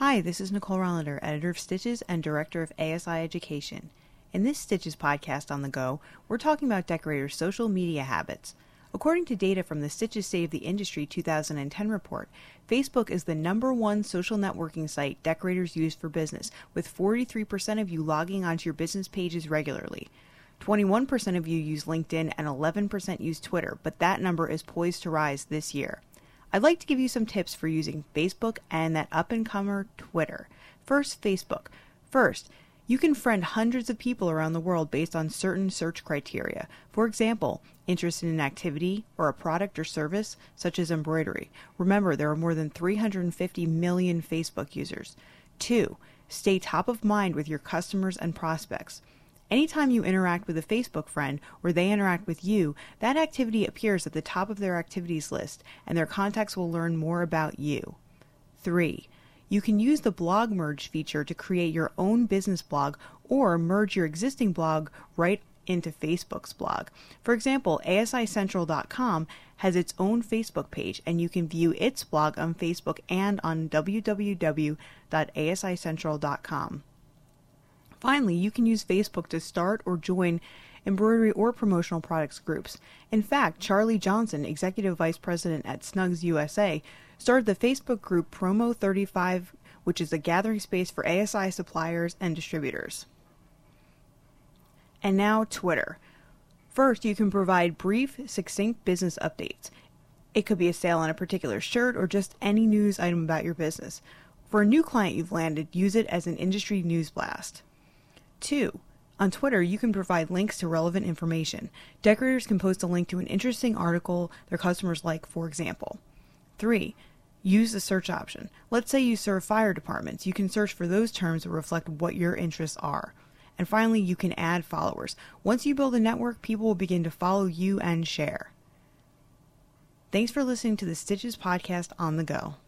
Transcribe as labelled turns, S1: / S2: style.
S1: Hi, this is Nicole Rollander, editor of Stitches and director of ASI Education. In this Stitches podcast on the go, we're talking about decorators' social media habits. According to data from the Stitches Save the Industry 2010 report, Facebook is the #1 social networking site decorators use for business, with 43% of you logging onto your business pages regularly. 21% of you use LinkedIn and 11% use Twitter, but that number is poised to rise this year. I'd like to give you some tips for using Facebook and that up-and-comer Twitter. First, Facebook. First, you can friend hundreds of people around the world based on certain search criteria. For example, interested in an activity or a product or service, such as embroidery. Remember, there are more than 350 million Facebook users. 2. Stay top of mind with your customers and prospects. Anytime you interact with a Facebook friend or they interact with you, that activity appears at the top of their activities list and their contacts will learn more about you. 3. You can use the blog merge feature to create your own business blog or merge your existing blog right into Facebook's blog. For example, ASICentral.com has its own Facebook page and you can view its blog on Facebook and on www.asicentral.com. Finally, you can use Facebook to start or join embroidery or promotional products groups. In fact, Charlie Johnson, Executive Vice President at Snugs USA, started the Facebook group Promo 35, which is a gathering space for ASI suppliers and distributors. And now, Twitter. First, you can provide brief, succinct business updates. It could be a sale on a particular shirt or just any news item about your business. For a new client you've landed, use it as an industry news blast. 2. On Twitter, you can provide links to relevant information. Decorators can post a link to an interesting article their customers like, for example. 3. Use the search option. Let's say you serve fire departments. You can search for those terms that reflect what your interests are. And finally, you can add followers. Once you build a network, people will begin to follow you and share. Thanks for listening to the Stitches podcast on the go.